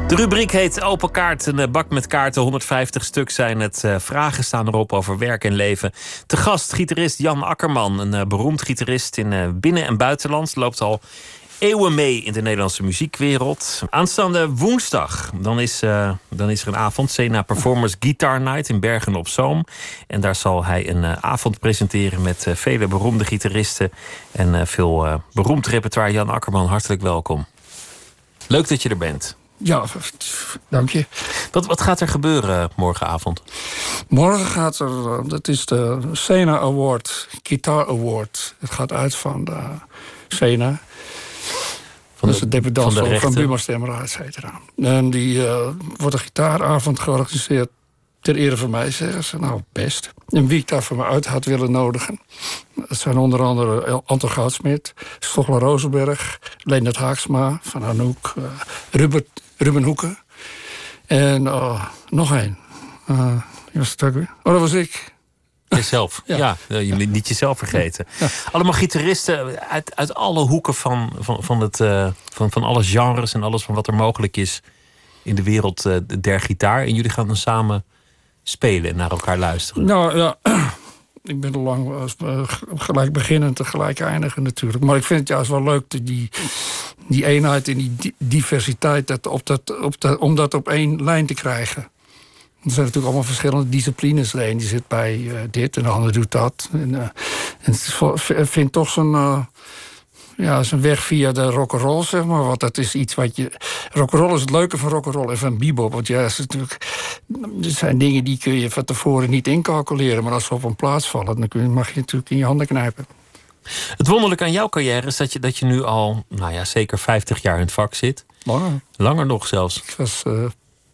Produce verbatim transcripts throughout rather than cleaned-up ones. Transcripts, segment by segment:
De rubriek heet Open Kaart. Een bak met kaarten, honderdvijftig stuk zijn het. Uh, vragen staan erop over werk en leven. Te gast gitarist Jan Akkerman. Een uh, beroemd gitarist in uh, binnen- en buitenland. Loopt al eeuwen mee in de Nederlandse muziekwereld. Aanstaande woensdag, dan is, uh, dan is er een avond. Sena Performers Guitar Night in Bergen op Zoom. En daar zal hij een uh, avond presenteren met uh, vele beroemde gitaristen. En uh, veel uh, beroemd repertoire. Jan Akkerman, hartelijk welkom. Leuk dat je er bent. Ja, dank je. Wat, wat gaat er gebeuren morgenavond? Morgen gaat er, dat is de Sena Award, Guitar Award. Het gaat uit van de Sena. Van de, dat is de debutante van, de van Buma Stemra, et cetera. En die uh, wordt een gitaaravond georganiseerd ter ere van mij, zeggen ze. Nou, best. En wie ik daar voor me uit had willen nodigen. Dat zijn onder andere Anton Goudsmit, Stoffel Rosenberg, Leendert Haaksma, Van Anouk, uh, Ruben, Ruben Hoeken. En uh, nog één. Uh, was het ook weer? Oh, dat was ik. Jezelf, ja. ja. Je moet niet jezelf vergeten. Ja. Allemaal gitaristen uit, uit alle hoeken van, van, van, het, uh, van, van alle genres en alles van wat er mogelijk is in de wereld uh, der gitaar. En jullie gaan dan samen spelen en naar elkaar luisteren. Nou ja, ik ben al lang uh, gelijk beginnen en tegelijk eindigen natuurlijk. Maar ik vind het juist wel leuk, die, die eenheid en die diversiteit, dat op dat, op dat, om dat op één lijn te krijgen. Er zijn natuurlijk allemaal verschillende disciplines. De een die zit bij uh, dit en de ander doet dat. En, uh, en het vindt toch zijn, uh, ja, zijn weg via de rock'n'roll, zeg maar. Want dat is iets wat je... Rock'n'roll is het leuke van rock'n'roll en van bebop. Want ja, is natuurlijk, er zijn dingen die kun je van tevoren niet incalculeren. Maar als ze op een plaats vallen, dan kun je, mag je natuurlijk in je handen knijpen. Het wonderlijke aan jouw carrière is dat je, dat je nu al, nou ja, zeker vijftig jaar in het vak zit. Langer. Langer nog zelfs. Ik was uh,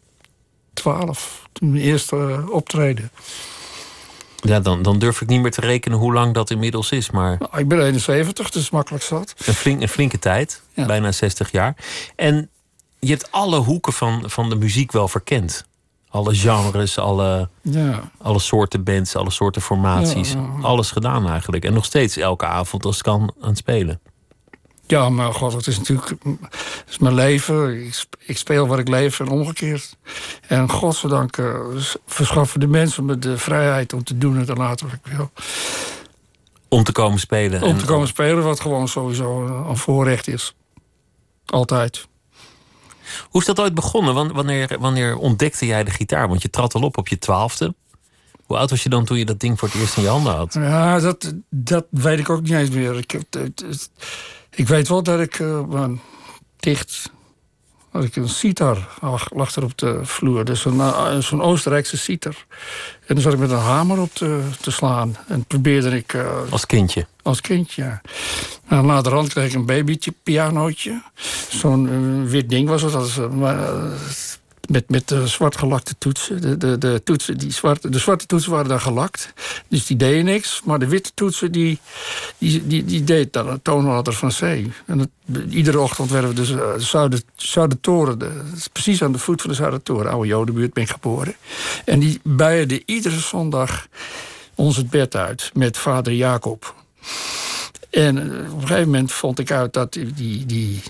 twaalf, toen mijn eerste uh, optreden. Ja, dan, dan durf ik niet meer te rekenen hoe lang dat inmiddels is. Maar nou, ik ben eenenzeventig, dus makkelijk zat. Een, flink, een flinke tijd, ja. Bijna zestig jaar. En je hebt alle hoeken van, van de muziek wel verkend. Alle genres, alle, ja. alle soorten bands, alle soorten formaties. Ja, ja. Alles gedaan eigenlijk. En nog steeds elke avond als het kan aan het spelen. Ja, maar god, het is natuurlijk het is mijn leven. Ik, ik speel waar ik leef en omgekeerd. En godzijdank uh, verschaffen de mensen me de vrijheid om te doen en te laten wat ik wil. Om te komen spelen. Om te komen spelen, wat gewoon sowieso een voorrecht is. Altijd. Hoe is dat ooit begonnen? Wanneer, wanneer ontdekte jij de gitaar? Want je trad al op op je twaalfde. Hoe oud was je dan toen je dat ding voor het eerst in je handen had? Ja, dat, dat weet ik ook niet eens meer. Ik, het, het, ik weet wel dat ik uh, dicht... had ik een sitar, lag er op de vloer. Dus een, uh, zo'n Oostenrijkse sitar. En dan zat ik met een hamer op te, te slaan. En probeerde ik... Uh, als kindje? Als kindje, ja. En naderhand kreeg ik een babytje, pianootje. Zo'n uh, wit ding was het. Dat is, uh, uh, met, met uh, zwart gelakte toetsen. De, de, de, toetsen die zwarte, de zwarte toetsen waren daar gelakt. Dus die deden niks. Maar de witte toetsen, die, die, die, die deed dan een toonladder van C. En het, iedere ochtend werden we dus uh, Zuider, Zuidertoren. De, precies aan de voet van de Zuidertoren. Oude Jodenbuurt ben ik geboren. En die bijerden iedere zondag ons het bed uit. Met vader Jacob. En uh, op een gegeven moment vond ik uit dat die... die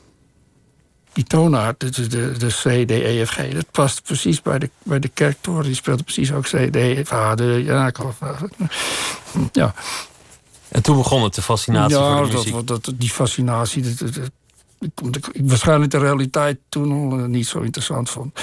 Die toonaard, de, de, de C, D, E, F, G, dat past precies bij de, bij de kerktoren. Die speelde precies ook C, D, F, H, de, ja, ja. En toen begon het, de fascinatie ja, voor de muziek? Ja, dat, dat, die fascinatie, dat, dat, dat, ik, ik waarschijnlijk de realiteit toen al uh, niet zo interessant vond.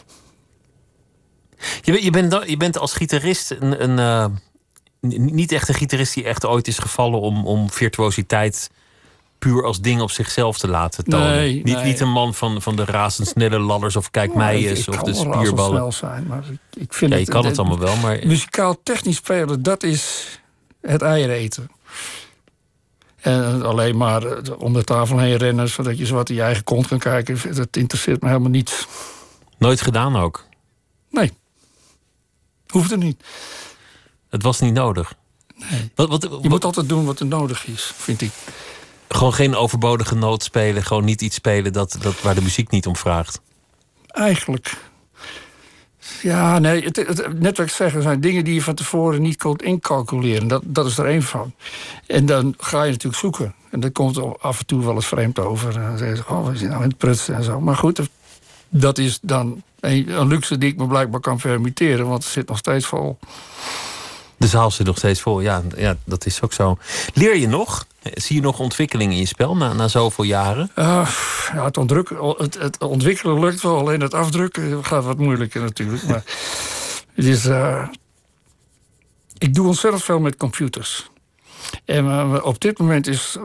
Je, je, bent, je bent als gitarist een, een uh, niet echt een gitarist die echt ooit is gevallen om, om virtuositeit puur als ding op zichzelf te laten tonen. Nee, niet, nee. niet een man van, van de razendsnelle ladders of kijk ja, mij ik, eens ik of de spierballen. spierballen. Zijn, maar ik, ik vind ja, het, je kan het, het allemaal wel, maar muzikaal technisch spelen, dat is het eieren eten. En alleen maar om de tafel heen rennen, zodat je zo wat in je eigen kont kan kijken, dat interesseert me helemaal niet. Nooit gedaan ook? Nee. Hoeft er niet. Het was niet nodig? Nee. Wat, wat, wat, je moet altijd doen wat er nodig is, vind ik. Gewoon geen overbodige noot spelen. Gewoon niet iets spelen dat, dat, waar de muziek niet om vraagt. Eigenlijk. Ja, nee, het, het, net wat ik zeg, er zijn dingen die je van tevoren niet kunt incalculeren. Dat, dat is er één van. En dan ga je natuurlijk zoeken. En dat komt af en toe wel eens vreemd over. En dan zeggen ze, oh, we zijn nou in het prutsen en zo. Maar goed, dat is dan een, een luxe die ik me blijkbaar kan permitteren, want het zit nog steeds vol. De zaal zit nog steeds vol, ja, ja, dat is ook zo. Leer je nog? Zie je nog ontwikkeling in je spel na, na zoveel jaren? Uh, ja, het, ontdruk, het, het ontwikkelen lukt wel, alleen het afdrukken gaat wat moeilijker natuurlijk. Maar het is, uh, ik doe ontzettend veel met computers. En uh, op dit moment is...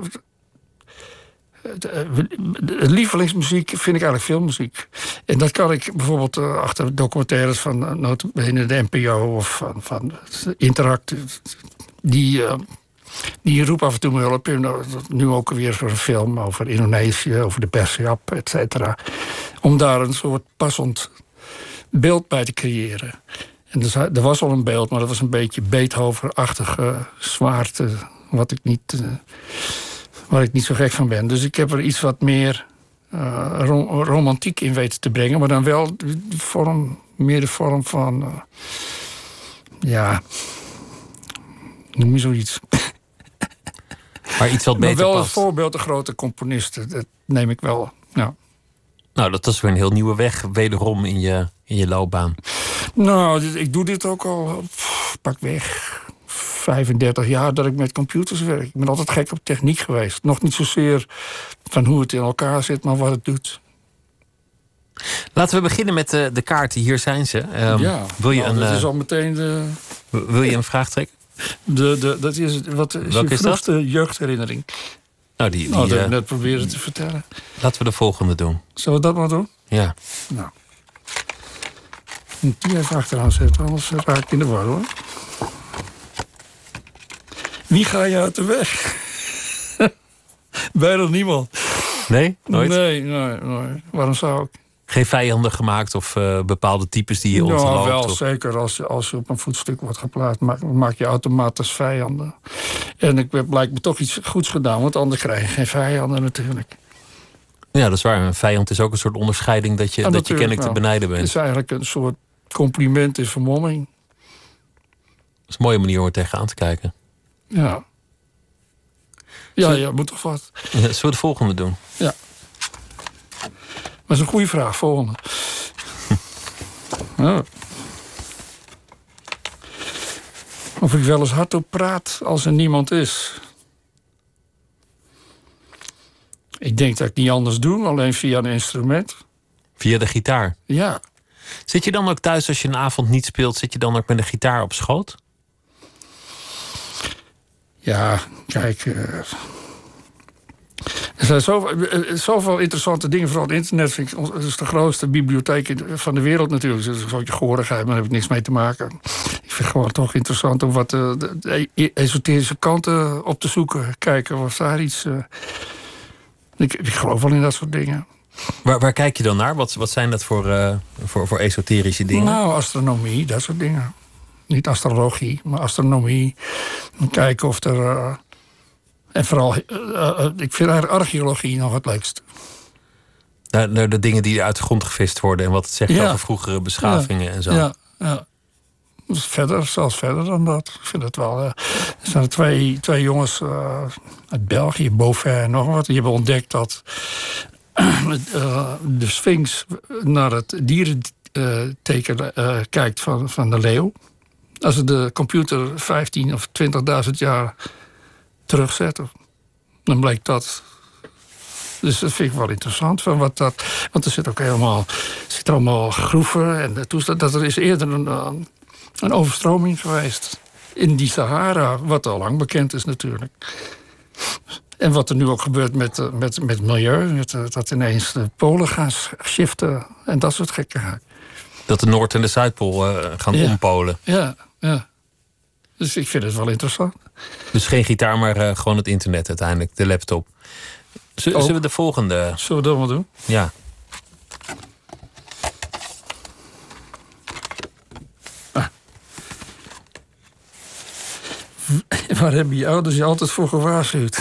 De lievelingsmuziek vind ik eigenlijk filmmuziek. En dat kan ik bijvoorbeeld uh, achter documentaires van uh, nota bene de N P O of van, van Interact. Die, uh, die roepen af en toe me hulp. Nu ook weer voor een film over Indonesië, over de Persiap, et cetera. Om daar een soort passend beeld bij te creëren. En dus, er was al een beeld, maar dat was een beetje Beethoven-achtige zwaarte, wat ik niet... Uh, waar ik niet zo gek van ben. Dus ik heb er iets wat meer uh, rom- romantiek in weten te brengen. Maar dan wel de vorm, meer de vorm van... Uh, ja... Noem je zoiets. Maar iets wat beter maar wel past. een voorbeeld, de grote componisten. Dat neem ik wel, ja. Nou, dat is weer een heel nieuwe weg, wederom in je, in je loopbaan. Nou, dit, ik doe dit ook al, pff, pak weg... vijfendertig jaar dat ik met computers werk. Ik ben altijd gek op techniek geweest. Nog niet zozeer van hoe het in elkaar zit, maar wat het doet. Laten we beginnen met de, de kaarten. Hier zijn ze. Um, ja, wil je nou, een, dat uh, is al meteen de... Wil je een vraag trekken? De, de, dat is, wat is Welke je is vroegste jeugdherinnering? Nou, die, die, Nou, dat heb uh, ik net proberen te vertellen. Laten we de volgende doen. Zullen we dat maar doen? Ja. Nou. Ik moet die even achteraan zetten, anders raak ik in de war, hoor. Wie ga je uit de weg? Bijna niemand. Nee? Nooit? Nee, nee, nee. Waarom zou ik? Geen vijanden gemaakt of uh, bepaalde types die je ontloopt? Ja, wel of... zeker. Als je, als je op een voetstuk wordt geplaatst, maak, maak je automatisch vijanden. En ik heb blijkbaar toch iets goeds gedaan, want anders krijg je geen vijanden natuurlijk. Ja, dat is waar. Een vijand is ook een soort onderscheiding dat je, ja, dat je kennelijk wel. te benijden bent. Het is eigenlijk een soort compliment in vermomming. Dat is een mooie manier om er tegenaan te kijken. Ja. Ja, ja, moet toch wat. Zullen we de volgende doen? Ja. Dat is een goede vraag, volgende. Ja. Of ik wel eens hardop praat als er niemand is. Ik denk dat ik niet anders doe, alleen via een instrument. Via de gitaar? Ja. Zit je dan ook thuis als je een avond niet speelt, zit je dan ook met een gitaar op schoot? Ja, kijk... Uh, er zijn zoveel, uh, zoveel interessante dingen. Vooral het internet vind ik, het is de grootste bibliotheek van de wereld natuurlijk. Dus dat is een soortje gehoorigheid, maar daar heb ik niks mee te maken. Ik vind het gewoon toch interessant om wat de, de, de esoterische kanten op te zoeken. Kijken of daar iets... Uh, ik, ik geloof wel in dat soort dingen. Waar, waar kijk je dan naar? Wat, wat zijn dat voor, uh, voor, voor esoterische dingen? Nou, astronomie, dat soort dingen. Niet astrologie, maar astronomie. Kijken of er... Uh, en vooral, uh, uh, ik vind eigenlijk archeologie nog het leukst. Naar, naar de dingen die uit de grond gevist worden... en wat het zegt ja. over vroegere beschavingen ja. en zo. Ja, ja. Dus verder, zelfs verder dan dat. Ik vind het wel... Uh, er zijn twee, twee jongens uh, uit België, Beauvais en nog wat... die hebben ontdekt dat uh, de Sphinx naar het dierenteken uh, kijkt van, van de leeuw. Als we de computer vijftien of twintigduizend jaar terugzetten, dan blijkt dat. Dus dat vind ik wel interessant. Van wat dat, want er zit ook helemaal, zit er allemaal groeven en toestand. Dat er is eerder een, een overstroming geweest in die Sahara, wat al lang bekend is natuurlijk. En wat er nu ook gebeurt met, met, met het milieu, met, dat ineens de polen gaan shiften en dat soort gekkigheid. Dat de Noord- en de Zuidpool uh, gaan ja. ompolen. Ja, ja. Dus ik vind het wel interessant. Dus geen gitaar, maar uh, gewoon het internet uiteindelijk, de laptop. Z- zullen we de volgende... Zullen we dat wel doen? Ja. Ah. Waar hebben je ouders je altijd voor gewaarschuwd?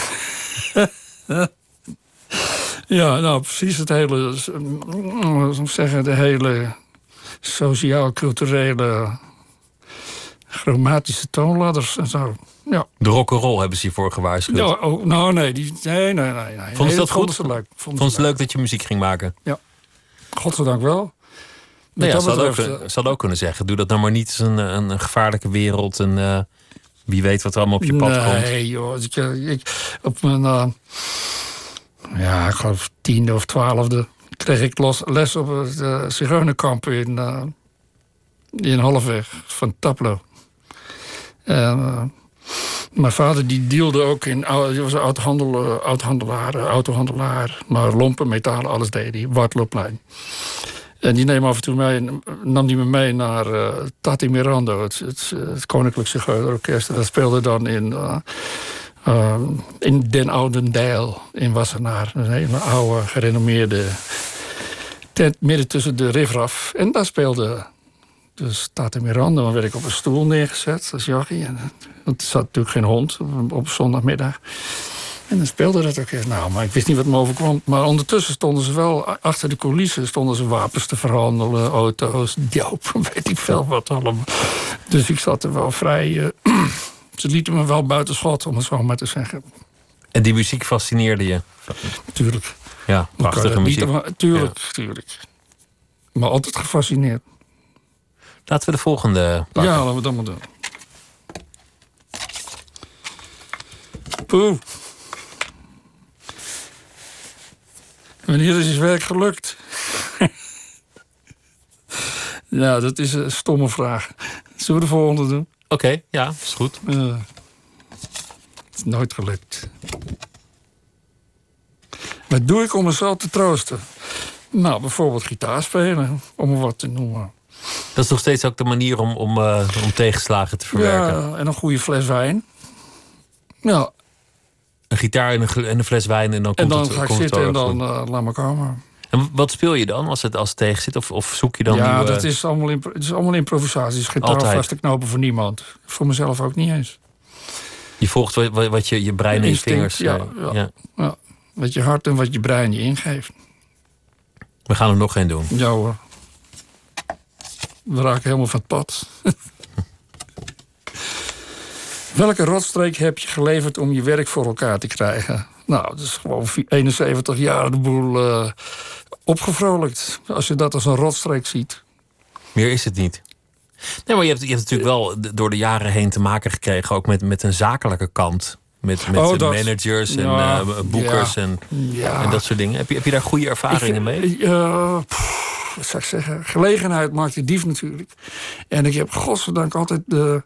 Ja, nou precies het hele... zeggen, de hele sociaal-culturele... chromatische toonladders en zo. Ja. De rock'n'roll hebben ze hiervoor gewaarschuwd. Ja, oh, nou, nee, die, nee, nee, nee. nee. Vond ze dat nee, goed? Vonden ze leuk. Vond ze leuk dat je muziek ging maken? Ja. godzijdank wel. Nou ja, dat ze hadden, betreft, ook, ze hadden ook kunnen zeggen, doe dat nou maar niet. Het is een, een, een gevaarlijke wereld. En uh, wie weet wat er allemaal op je pad nee, komt. Nee joh, ik, ik, op mijn, uh, ja, ik geloof tiende of twaalfde... kreeg ik los, les op het uh, Zigeunerkamp in, uh, in Halfweg van Taplo. En, uh, mijn vader die dealde ook in, die was een oud-handel, uh, oud-handelaar, uh, autohandelaar, maar lompen, metalen, alles deed hij, Wartlooplein. En die neem af en toe mee, nam die me mee naar uh, Tati Mirando, het, het, het Koninklijk Zigeunerorkest. En dat speelde dan in, uh, uh, in Den Oudendijl in Wassenaar. Een hele oude, gerenommeerde tent midden tussen de riffraff. En daar speelde dus Tati Mirando. Dan werd ik op een stoel neergezet als jochie. En, want er zat natuurlijk geen hond op, op zondagmiddag. En dan speelde dat ook echt. Nou, maar ik wist niet wat me overkwam. Maar ondertussen stonden ze wel, achter de coulissen... stonden ze wapens te verhandelen, auto's, doop, weet ik veel wat allemaal. Dus ik zat er wel vrij... Uh, ze lieten me wel buiten schot, om het zo maar te zeggen. En die muziek fascineerde je? Tuurlijk. Ja, prachtige muziek. Niet, tuurlijk, ja. tuurlijk. Maar altijd gefascineerd. Laten we de volgende pakken. Ja, laten we dat maar doen. Poeh. Wanneer is het werk gelukt? Ja, dat is een stomme vraag. Zullen we de volgende doen? Oké, okay, ja, is goed. Uh, het is nooit gelukt. Wat doe ik om mezelf te troosten? Nou, bijvoorbeeld gitaar spelen, om er wat te noemen. Dat is nog steeds ook de manier om, om, uh, om tegenslagen te verwerken. Ja, en een goede fles wijn. Ja. Een gitaar en een, en een fles wijn en dan komt en dan het, ga ik komt zitten het en dan uh, laat me komen. En wat speel je dan als het, als het tegen zit? Of, of zoek je dan Ja, nieuwe... dat is allemaal, impro- het is allemaal improvisaties. Geen touw vast te knopen voor niemand. Voor mezelf ook niet eens. Je volgt wat, wat je, je brein en je vingers... Ja, uh, ja, ja. ja. Wat je hart en wat je brein je ingeeft. We gaan er nog geen doen. Ja hoor. We raken helemaal van het pad. Welke rotstreek heb je geleverd om je werk voor elkaar te krijgen? Nou, dat is gewoon eenenzeventig jaar de boel uh, opgevrolijkt. Als je dat als een rotstreek ziet. Meer is het niet. Nee, maar je hebt, je hebt natuurlijk wel door de jaren heen te maken gekregen... ook met, met een zakelijke kant. Met, met oh, dat, managers en ja, uh, boekers ja, en, ja. en dat soort dingen. Heb je, heb je daar goede ervaringen ik, mee? Uh, pff, wat zou ik zeggen? Gelegenheid maakt de dief natuurlijk. En ik heb godzijdank altijd de...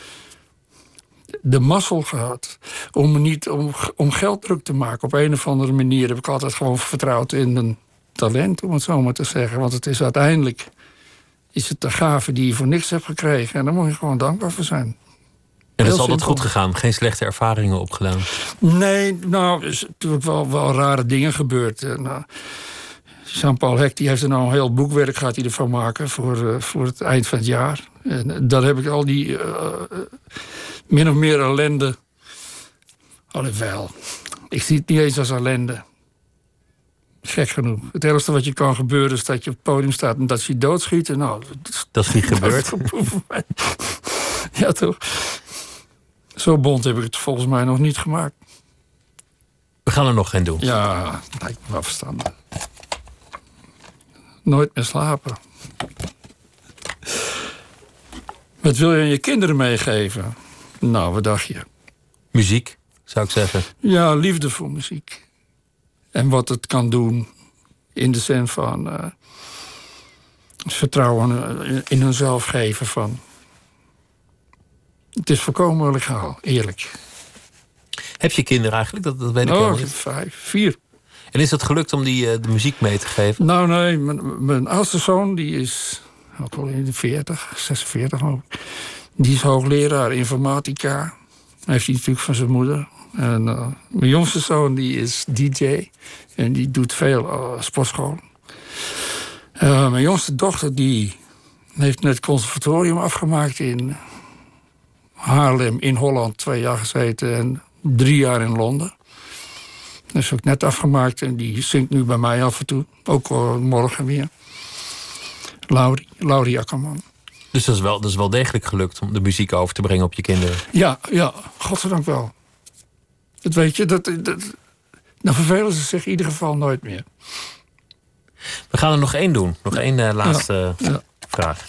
de mazzel gehad om me niet om, om geld druk te maken. Op een of andere manier heb ik altijd gewoon vertrouwd in mijn talent, om het zo maar te zeggen. Want het is uiteindelijk is het de gave die je voor niks hebt gekregen. En daar moet je gewoon dankbaar voor zijn. En dat is altijd goed gegaan? Geen slechte ervaringen opgedaan? Nee, nou, er is natuurlijk wel, wel rare dingen gebeurd. En, uh, Jean-Paul Hek die heeft er nou een heel boekwerk gaat hij ervan maken voor, uh, voor het eind van het jaar. En uh, daar heb ik al die uh, uh, min of meer ellende. Alhoewel, ik zie het niet eens als ellende. Gek genoeg. Het ergste wat je kan gebeuren is dat je op het podium staat en dat je doodschieten. Nou, dat, dat is niet gebeurd. Ja, toch? Zo bond heb ik het volgens mij nog niet gemaakt. We gaan er nog geen doen. Ja, lijkt me wel verstandig. Nooit meer slapen. Wat wil je aan je kinderen meegeven? Nou, wat dacht je? Muziek, zou ik zeggen. Ja, liefde voor muziek. En wat het kan doen in de zin van uh, vertrouwen in hunzelf geven van. Het is volkomen legaal, eerlijk. Heb je kinderen eigenlijk? Dat, dat weet ik oh, helemaal niet. Vijf, vier. En is dat gelukt om die, uh, de muziek mee te geven? Nou nee, mijn, mijn oudste zoon die is ook al in de veertig, zesenveertig geloof ik. Die is hoogleraar informatica. Heeft hij natuurlijk van zijn moeder. En uh, mijn jongste zoon die is D J. En die doet veel uh, sportschool. Uh, mijn jongste dochter die heeft net het conservatorium afgemaakt in Haarlem in Holland. Twee jaar gezeten en drie jaar in Londen. Dat is ook net afgemaakt en die zingt nu bij mij af en toe. Ook uh, morgen weer. Laurie, Laurie Akkerman. Dus dat is, wel, dat is wel degelijk gelukt om de muziek over te brengen op je kinderen? Ja, ja, godzijdank wel. Dat weet je, dat, dat, dan vervelen ze zich in ieder geval nooit meer. We gaan er nog één doen. Nog één uh, laatste ja. Ja. vraag.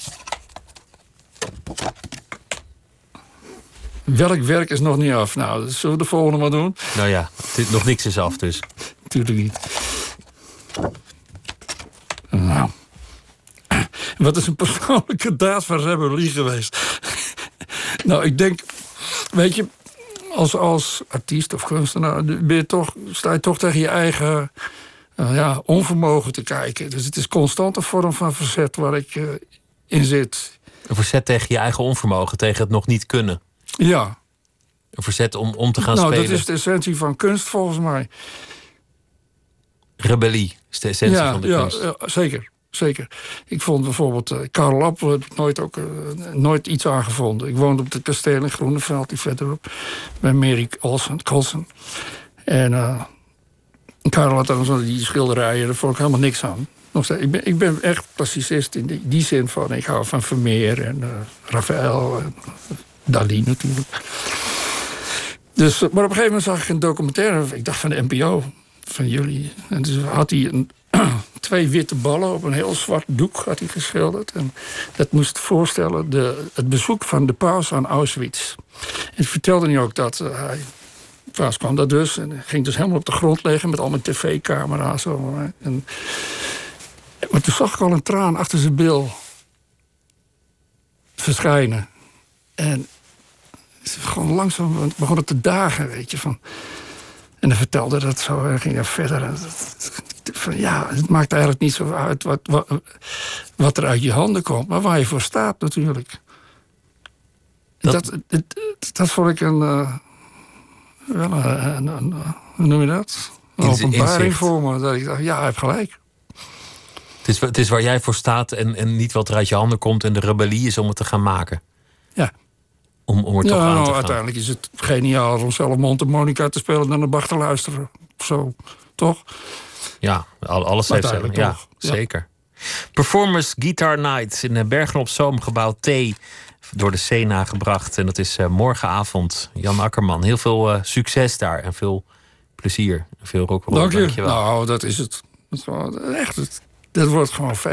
Welk werk is nog niet af? Nou, zullen we de volgende maar doen? Nou ja, dit, nog niks is af dus. Tuurlijk niet. Nou. Wat is een persoonlijke daad van rebellie geweest? Nou, ik denk... Weet je, als, als artiest of kunstenaar... Ben je toch, sta je toch tegen je eigen uh, ja, onvermogen te kijken. Dus het is constant een vorm van verzet waar ik uh, in zit. Een verzet tegen je eigen onvermogen, tegen het nog niet kunnen. Ja. Een verzet om, om te gaan nou, spelen. Dat is de essentie van kunst, volgens mij. Rebellie is de essentie ja, van de ja, kunst. Ja, zeker. Zeker. Ik vond bijvoorbeeld... Uh, Karel Lapp heb ik nooit, ook, uh, nooit iets aangevonden. Ik woonde op het kasteel in Groeneveld, die verderop. Bij Mary Colson. En uh, Karel had dan zo die schilderijen. Daar vond ik helemaal niks aan. Nog steeds, ik, ben, ik ben echt classicist in die, die zin van... Ik hou van Vermeer en uh, Raphaël en uh, Dalí natuurlijk. Dus, maar op een gegeven moment zag ik een documentaire... Ik dacht van de N P O, van jullie. En dus had hij een... twee witte ballen op een heel zwart doek had hij geschilderd. En dat moest voorstellen de, het bezoek van de paus aan Auschwitz. En vertelde hij ook dat uh, hij... De paus kwam daar dus en ging dus helemaal op de grond liggen... met al mijn tv-camera's. En, maar toen zag ik al een traan achter zijn bil verschijnen. En gewoon langzaam begon het te dagen, weet je, van... En hij vertelde dat zo en ging er verder. Van, ja, het maakt eigenlijk niet zo uit wat, wat, wat er uit je handen komt... maar waar je voor staat natuurlijk. Dat, dat, dat, dat vond ik een... Uh, wel een, een, een... Hoe noem je dat? Een openbaring voor me. Dat ik dacht, ja, hij heeft gelijk. Het is, het is waar jij voor staat en, en niet wat er uit je handen komt... en de rebellie is om het te gaan maken. Ja. Om, om er toch ja, aan te nou, gaan. Uiteindelijk is het geniaal om zelf mondharmonica te spelen... dan naar Bach te luisteren. Zo, toch? Ja, alles heeft zijn. Ja, ja, zeker. Performance Guitar Night in Bergen op Zoom, gebouw T... door de Sena gebracht. En dat is uh, morgenavond. Jan Akkerman, heel veel uh, succes daar. En veel plezier. En veel rock'n'roll. Dank je. Dankjewel. Nou, dat is het. Dat is echt het. Dat wordt gewoon